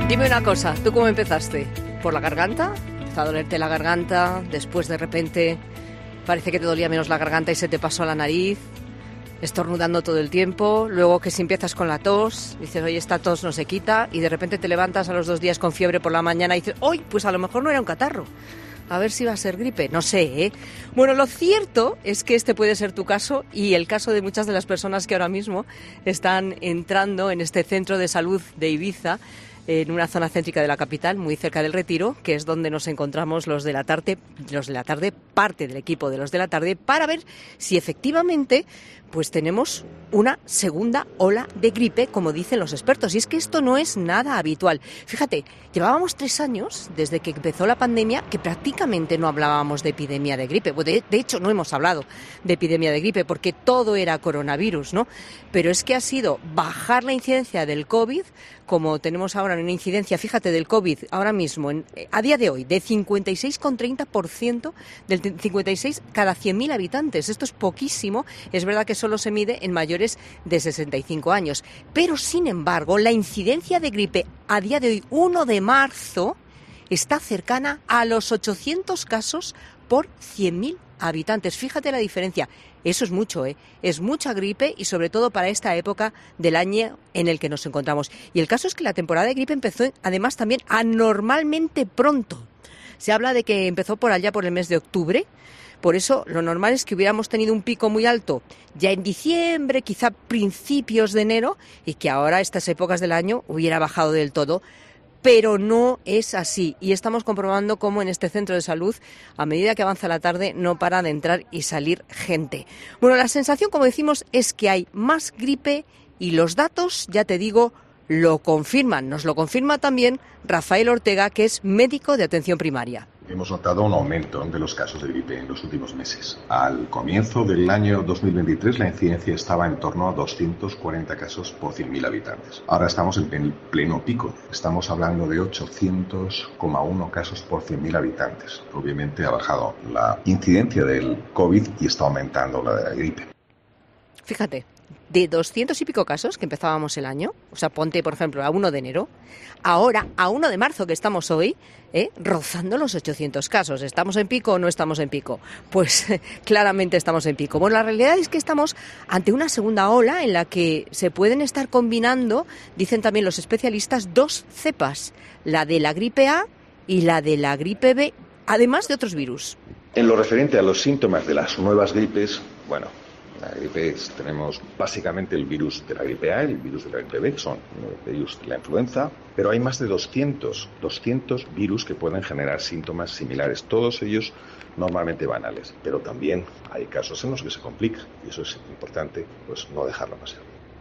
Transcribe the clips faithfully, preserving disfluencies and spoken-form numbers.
Dime una cosa, ¿tú cómo empezaste? ¿Por la garganta? ¿Empezó a dolerte la garganta? Después de repente parece que te dolía menos la garganta y se te pasó a la nariz, estornudando todo el tiempo. Luego que si empiezas con la tos, dices, oye, esta tos no se quita, y de repente te levantas a los dos días con fiebre por la mañana y dices, ¡uy! Pues a lo mejor no era un catarro. A ver si va a ser gripe, no sé, ¿eh? Bueno, lo cierto es que este puede ser tu caso y el caso de muchas de las personas que ahora mismo están entrando en este centro de salud de Ibiza, en una zona céntrica de la capital, muy cerca del Retiro, que es donde nos encontramos los de la tarde, los de la tarde, parte del equipo de los de la tarde, para ver si efectivamente pues tenemos una segunda ola de gripe, como dicen los expertos. Y es que esto no es nada habitual. Fíjate, llevábamos tres años desde que empezó la pandemia que prácticamente no hablábamos de epidemia de gripe. De, de hecho, no hemos hablado de epidemia de gripe porque todo era coronavirus, ¿no? Pero es que ha sido bajar la incidencia del COVID, como tenemos ahora una incidencia, fíjate, del COVID ahora mismo, en, a día de hoy, de cincuenta y seis coma treinta por ciento, del cincuenta y seis cada cien mil habitantes. Esto es poquísimo. Es verdad que solo se mide en mayores de sesenta y cinco años. Pero, sin embargo, la incidencia de gripe a día de hoy, uno de marzo, está cercana a los ochocientos casos por cien mil habitantes. Fíjate la diferencia. Eso es mucho, ¿eh? Es mucha gripe y sobre todo para esta época del año en el que nos encontramos. Y el caso es que la temporada de gripe empezó además también anormalmente pronto. Se habla de que empezó por allá por el mes de octubre. Por eso lo normal es que hubiéramos tenido un pico muy alto ya en diciembre, quizá principios de enero, y que ahora estas épocas del año hubiera bajado del todo. Pero no es así y estamos comprobando cómo en este centro de salud, a medida que avanza la tarde, no para de entrar y salir gente. Bueno, la sensación, como decimos, es que hay más gripe y los datos, ya te digo, lo confirman. Nos lo confirma también Rafael Ortega, que es médico de atención primaria. Hemos notado un aumento de los casos de gripe en los últimos meses. Al comienzo del año dos mil veintitrés la incidencia estaba en torno a doscientos cuarenta casos por cien mil habitantes. Ahora estamos en pleno pico. Estamos hablando de ochocientos coma uno casos por cien mil habitantes. Obviamente ha bajado la incidencia del COVID y está aumentando la de la gripe. Fíjate, de doscientos y pico casos que empezábamos el año, o sea, ponte, por ejemplo, a uno de enero, ahora a uno de marzo, que estamos hoy, ¿eh? rozando los ochocientos casos. ¿Estamos en pico o no estamos en pico? Pues claramente estamos en pico. Bueno, la realidad es que estamos ante una segunda ola en la que se pueden estar combinando, dicen también los especialistas, dos cepas, la de la gripe A y la de la gripe B, además de otros virus. En lo referente a los síntomas de las nuevas gripes, bueno, la gripe es, tenemos básicamente el virus de la gripe A y el virus de la gripe B, que son los virus de la influenza, pero hay más de doscientos, doscientos virus que pueden generar síntomas similares, todos ellos normalmente banales, pero también hay casos en los que se complica y eso es importante, pues no dejarlo pasar.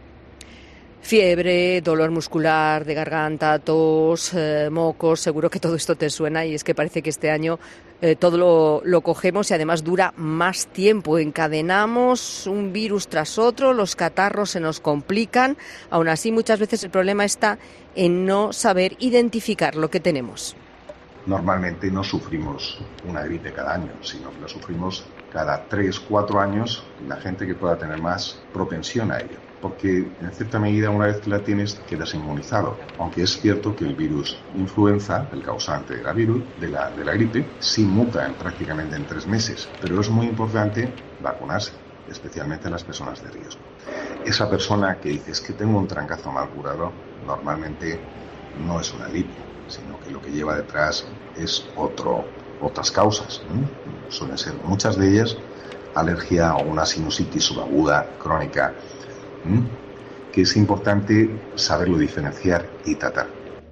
Fiebre, dolor muscular de garganta, tos, eh, mocos, seguro que todo esto te suena y es que parece que este año eh, todo lo, lo cogemos y además dura más tiempo. Encadenamos un virus tras otro, los catarros se nos complican. Aún así, muchas veces el problema está en no saber identificar lo que tenemos. Normalmente no sufrimos una gripe cada año, sino que la sufrimos cada tres, cuatro años, la gente que pueda tener más propensión a ello. Porque en cierta medida una vez que la tienes quedas inmunizado, aunque es cierto que el virus influenza, el causante de la, virus, de la, de la gripe, sí muta en prácticamente en tres meses, pero es muy importante vacunarse, especialmente a las personas de riesgo. Esa persona que dice es que tengo un trancazo mal curado, normalmente no es una gripe, sino que lo que lleva detrás es otro, otras causas, ¿eh? Suelen ser muchas de ellas alergia o una sinusitis subaguda crónica, que es importante saberlo diferenciar y tratar.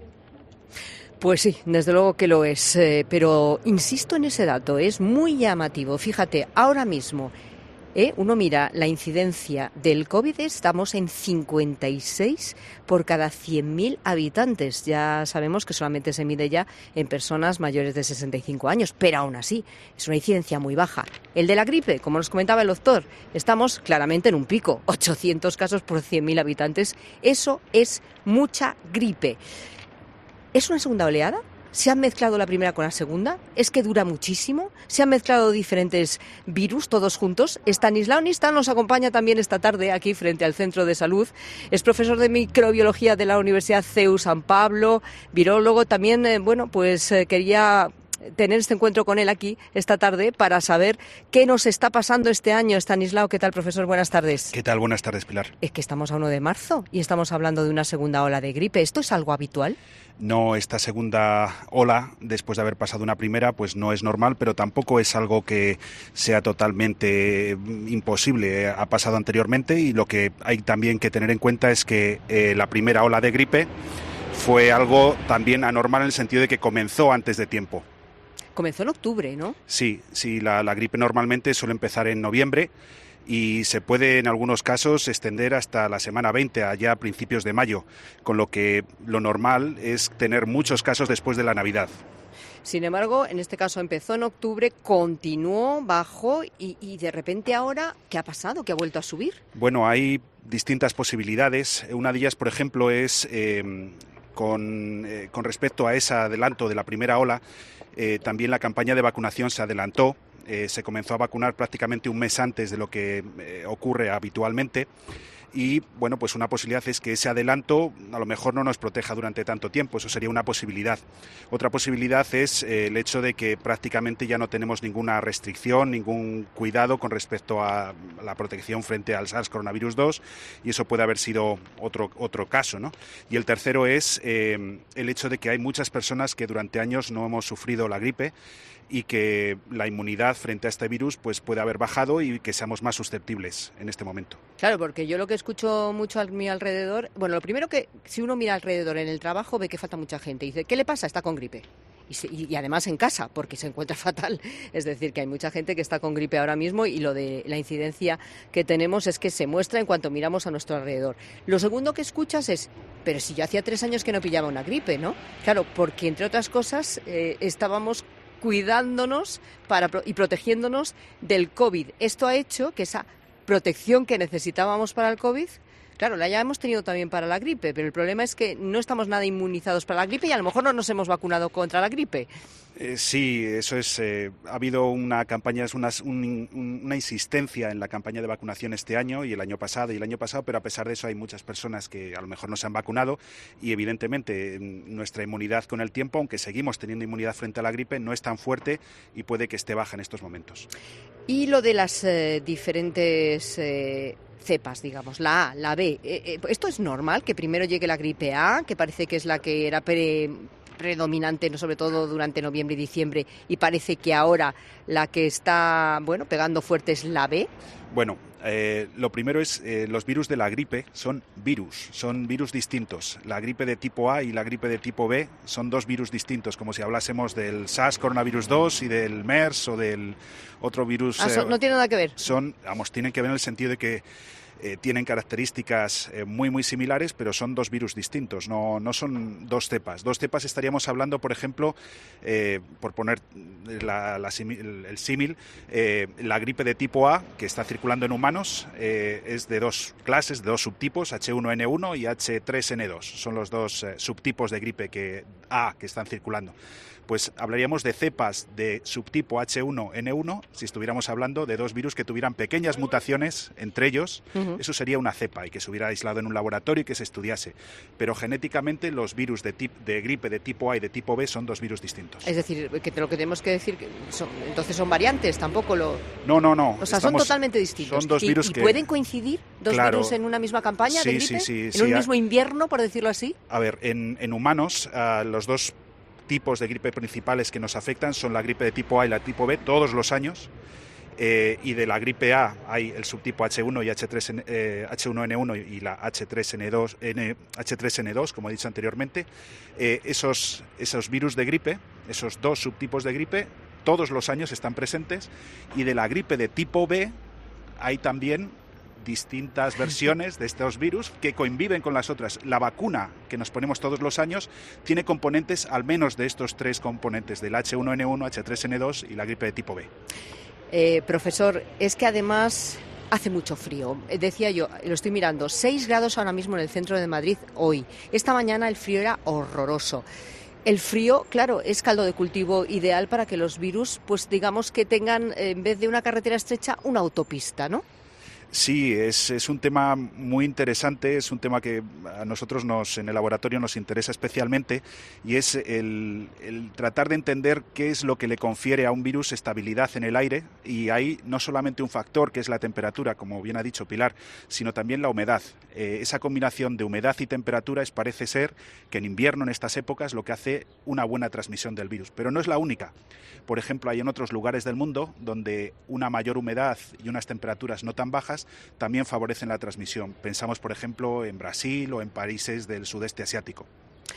Pues sí, desde luego que lo es, eh, pero insisto en ese dato, es muy llamativo. Fíjate, ahora mismo ¿eh? uno mira la incidencia del COVID, estamos en cincuenta y seis por cada cien mil habitantes. Ya sabemos que solamente se mide ya en personas mayores de sesenta y cinco años, pero aún así es una incidencia muy baja. El de la gripe, como nos comentaba el doctor, estamos claramente en un pico, ochocientos casos por cien mil habitantes. Eso es mucha gripe. ¿Es una segunda oleada? ¿Se han mezclado la primera con la segunda? ¿Es que dura muchísimo? ¿Se han mezclado diferentes virus todos juntos? Estanislao Nistán nos acompaña también esta tarde aquí frente al Centro de Salud. Es profesor de microbiología de la Universidad C E U San Pablo, virólogo. También, eh, bueno, pues eh, quería tener este encuentro con él aquí esta tarde para saber qué nos está pasando este año. Estanislao, ¿qué tal, profesor? Buenas tardes. ¿Qué tal? Buenas tardes, Pilar. Es que estamos a uno de marzo y estamos hablando de una segunda ola de gripe. ¿Esto es algo habitual? No, esta segunda ola, después de haber pasado una primera, pues no es normal, pero tampoco es algo que sea totalmente imposible. Ha pasado anteriormente y lo que hay también que tener en cuenta es que eh, la primera ola de gripe fue algo también anormal en el sentido de que comenzó antes de tiempo. Comenzó en octubre, ¿no? Sí, sí, la, la gripe normalmente suele empezar en noviembre y se puede en algunos casos extender hasta la semana veinte, allá a principios de mayo, con lo que lo normal es tener muchos casos después de la Navidad. Sin embargo, en este caso empezó en octubre, continuó, bajó y, y de repente ahora, ¿qué ha pasado? ¿Qué ha vuelto a subir? Bueno, hay distintas posibilidades. Una de ellas, por ejemplo, es eh, con, eh, con respecto a ese adelanto de la primera ola, eh, también la campaña de vacunación se adelantó. Eh, se comenzó a vacunar prácticamente un mes antes de lo que eh, ocurre habitualmente y, bueno, pues una posibilidad es que ese adelanto a lo mejor no nos proteja durante tanto tiempo, eso sería una posibilidad. Otra posibilidad es eh, el hecho de que prácticamente ya no tenemos ninguna restricción, ningún cuidado con respecto a la protección frente al SARS coronavirus dos y eso puede haber sido otro, otro caso, ¿no? Y el tercero es eh, el hecho de que hay muchas personas que durante años no hemos sufrido la gripe y que la inmunidad frente a este virus pues puede haber bajado y que seamos más susceptibles en este momento. Claro, porque yo lo que escucho mucho a mi alrededor, bueno, lo primero que si uno mira alrededor en el trabajo ve que falta mucha gente y dice, ¿qué le pasa? Está con gripe. Y, se, y, y además en casa, porque se encuentra fatal. Es decir, que hay mucha gente que está con gripe ahora mismo y lo de la incidencia que tenemos es que se muestra en cuanto miramos a nuestro alrededor. Lo segundo que escuchas es, pero si yo hacía tres años que no pillaba una gripe, ¿no? Claro, porque entre otras cosas eh, estábamos cuidándonos para, y protegiéndonos del COVID. Esto ha hecho que esa protección que necesitábamos para el COVID, claro, la ya hemos tenido también para la gripe, pero el problema es que no estamos nada inmunizados para la gripe y a lo mejor no nos hemos vacunado contra la gripe. Eh, sí, eso es. Eh, ha habido una campaña, es una, un, una insistencia en la campaña de vacunación este año y el año pasado y el año pasado, pero a pesar de eso hay muchas personas que a lo mejor no se han vacunado y evidentemente nuestra inmunidad con el tiempo, aunque seguimos teniendo inmunidad frente a la gripe, no es tan fuerte y puede que esté baja en estos momentos. Y lo de las eh, diferentes eh, cepas, digamos, la A, la B, eh, eh, ¿esto es normal que primero llegue la gripe A, que parece que es la que era pre... predominante, sobre todo durante noviembre y diciembre, y parece que ahora la que está, bueno, pegando fuerte es la B? Bueno, eh, lo primero es, eh, los virus de la gripe son virus, son virus distintos. La gripe de tipo A y la gripe de tipo B son dos virus distintos, como si hablásemos del SARS coronavirus dos y del MERS o del otro virus. Ah, son, eh, no tiene nada que ver. Son, vamos, tienen que ver en el sentido de que Eh, tienen características eh, muy muy similares, pero son dos virus distintos, no, no son dos cepas. Dos cepas estaríamos hablando, por ejemplo, eh, por poner la, la, el, el símil, eh, la gripe de tipo A, que está circulando en humanos, eh, es de dos clases, de dos subtipos, hache uno ene uno y hache tres ene dos. Son los dos eh, subtipos de gripe que, A que están circulando. Pues hablaríamos de cepas de subtipo hache uno ene uno si estuviéramos hablando de dos virus que tuvieran pequeñas mutaciones entre ellos. Uh-huh. Eso sería una cepa y que se hubiera aislado en un laboratorio y que se estudiase. Pero genéticamente los virus de, tip, de gripe de tipo A y de tipo B son dos virus distintos. Es decir, que lo que tenemos que decir, que son, entonces son variantes, tampoco lo... No, no, no. O sea, estamos, son totalmente distintos. Son dos ¿Y, virus y que... pueden coincidir dos claro, virus en una misma campaña sí, de gripe? Sí, sí, ¿En sí, un a... mismo invierno, por decirlo así? A ver, en, en humanos, uh, los dos tipos de gripe principales que nos afectan son la gripe de tipo A y la tipo B todos los años, eh, y de la gripe A hay el subtipo hache uno y hache tres, eh, hache uno ene uno y la hache tres ene dos, hache tres ene dos, como he dicho anteriormente. Eh, esos, esos virus de gripe, esos dos subtipos de gripe, todos los años están presentes, y de la gripe de tipo B hay también distintas versiones de estos virus que conviven con las otras. La vacuna que nos ponemos todos los años tiene componentes al menos de estos tres componentes, del hache uno ene uno, hache tres ene dos y la gripe de tipo B. Eh, profesor, es que además hace mucho frío. Decía yo, lo estoy mirando, seis grados ahora mismo en el centro de Madrid hoy. Esta mañana el frío era horroroso. El frío, claro, es caldo de cultivo ideal para que los virus, pues digamos que tengan, en vez de una carretera estrecha, una autopista, ¿no? Sí, es, es un tema muy interesante, es un tema que a nosotros nos, en el laboratorio nos interesa especialmente, y es el, el tratar de entender qué es lo que le confiere a un virus estabilidad en el aire, y hay no solamente un factor que es la temperatura, como bien ha dicho Pilar, sino también la humedad. Eh, esa combinación de humedad y temperatura es, parece ser que en invierno, en estas épocas, lo que hace una buena transmisión del virus, pero no es la única. Por ejemplo, hay en otros lugares del mundo donde una mayor humedad y unas temperaturas no tan bajas también favorecen la transmisión. Pensamos, por ejemplo, en Brasil o en países del sudeste asiático.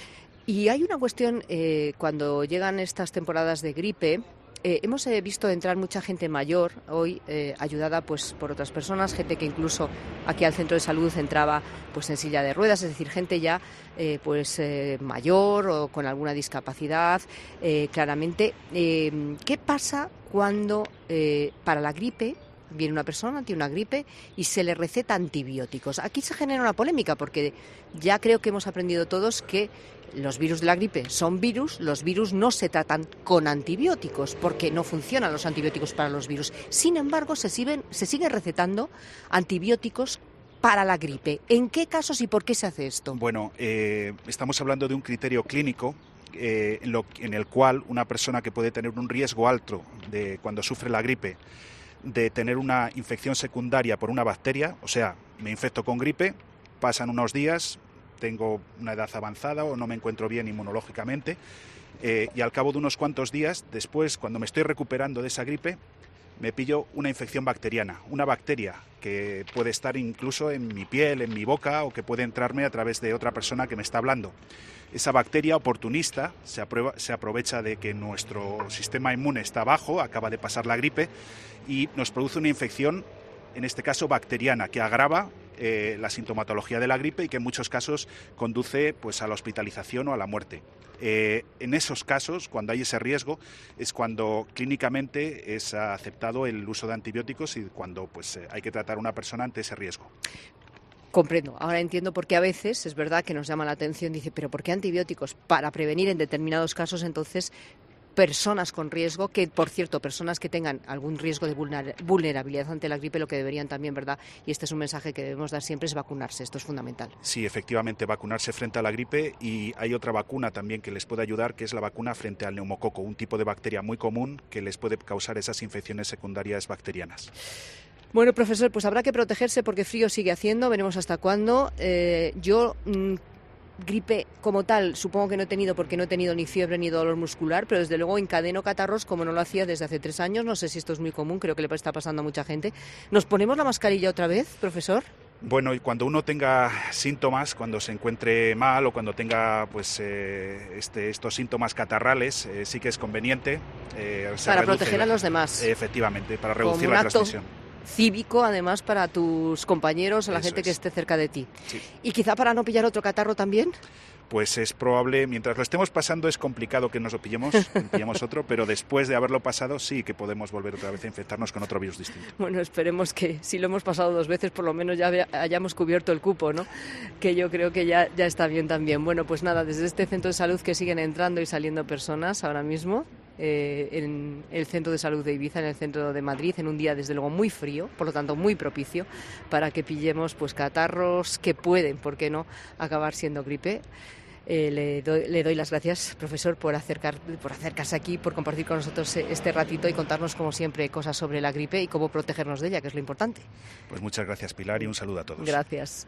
Y hay una cuestión, eh, cuando llegan estas temporadas de gripe, eh, hemos eh, visto entrar mucha gente mayor hoy, eh, ayudada pues por otras personas, gente que incluso aquí al centro de salud entraba pues en silla de ruedas, es decir, gente ya eh, pues eh, mayor o con alguna discapacidad, eh, claramente. Eh, ¿Qué pasa cuando eh, para la gripe viene una persona, tiene una gripe y se le receta antibióticos? Aquí se genera una polémica porque ya creo que hemos aprendido todos que los virus de la gripe son virus, los virus no se tratan con antibióticos porque no funcionan los antibióticos para los virus. Sin embargo, se siguen, se siguen recetando antibióticos para la gripe. ¿En qué casos y por qué se hace esto? Bueno, eh, estamos hablando de un criterio clínico eh, en, lo, en el cual una persona que puede tener un riesgo alto de cuando sufre la gripe de tener una infección secundaria por una bacteria, o sea, me infecto con gripe, pasan unos días, tengo una edad avanzada o no me encuentro bien inmunológicamente, eh, y al cabo de unos cuantos días, después, cuando me estoy recuperando de esa gripe, me pillo una infección bacteriana, una bacteria que puede estar incluso en mi piel, en mi boca, o que puede entrarme a través de otra persona que me está hablando. Esa bacteria oportunista se, aprueba, se aprovecha de que nuestro sistema inmune está bajo, acaba de pasar la gripe, y nos produce una infección, en este caso bacteriana, que agrava eh, la sintomatología de la gripe y que en muchos casos conduce pues, a la hospitalización o a la muerte. Eh, en esos casos, cuando hay ese riesgo, es cuando clínicamente es aceptado el uso de antibióticos y cuando pues, hay que tratar a una persona ante ese riesgo. Comprendo, ahora entiendo por qué a veces es verdad que nos llama la atención, dice, pero ¿por qué antibióticos? Para prevenir en determinados casos, entonces, personas con riesgo, que por cierto, personas que tengan algún riesgo de vulnerabilidad ante la gripe, lo que deberían también, ¿verdad? Y este es un mensaje que debemos dar siempre, es vacunarse, esto es fundamental. Sí, efectivamente, vacunarse frente a la gripe, y hay otra vacuna también que les puede ayudar, que es la vacuna frente al neumococo, un tipo de bacteria muy común que les puede causar esas infecciones secundarias bacterianas. Bueno, profesor, pues habrá que protegerse porque frío sigue haciendo, veremos hasta cuándo. Eh, yo... Mmm, gripe como tal, supongo que no he tenido porque no he tenido ni fiebre ni dolor muscular, pero desde luego encadeno catarros como no lo hacía desde hace tres años. No sé si esto es muy común, creo que le está pasando a mucha gente. ¿Nos ponemos la mascarilla otra vez, profesor? Bueno, y cuando uno tenga síntomas, cuando se encuentre mal o cuando tenga pues eh, este, estos síntomas catarrales, eh, sí que es conveniente. Eh, para reduce, proteger a los demás. Eh, efectivamente, para reducir la transmisión. Cívico, además, para tus compañeros, a la Eso gente es. que esté cerca de ti. Sí. ¿Y quizá para no pillar otro catarro también? Pues es probable, mientras lo estemos pasando es complicado que nos lo pillemos, pillemos otro, pero después de haberlo pasado sí que podemos volver otra vez a infectarnos con otro virus distinto. Bueno, esperemos que si lo hemos pasado dos veces, por lo menos ya hayamos cubierto el cupo, ¿no? Que yo creo que ya, ya está bien también. Bueno, pues nada, desde este centro de salud que siguen entrando y saliendo personas ahora mismo, eh, en el centro de salud de Ibiza, en el centro de Madrid, en un día desde luego muy frío, por lo tanto muy propicio para que pillemos pues catarros que pueden, ¿por qué no?, acabar siendo gripe. Eh, le, doy, le doy las gracias, profesor, por, acercar, por acercarse aquí, por compartir con nosotros este ratito y contarnos, como siempre, cosas sobre la gripe y cómo protegernos de ella, que es lo importante. Pues muchas gracias, Pilar, y un saludo a todos. Gracias.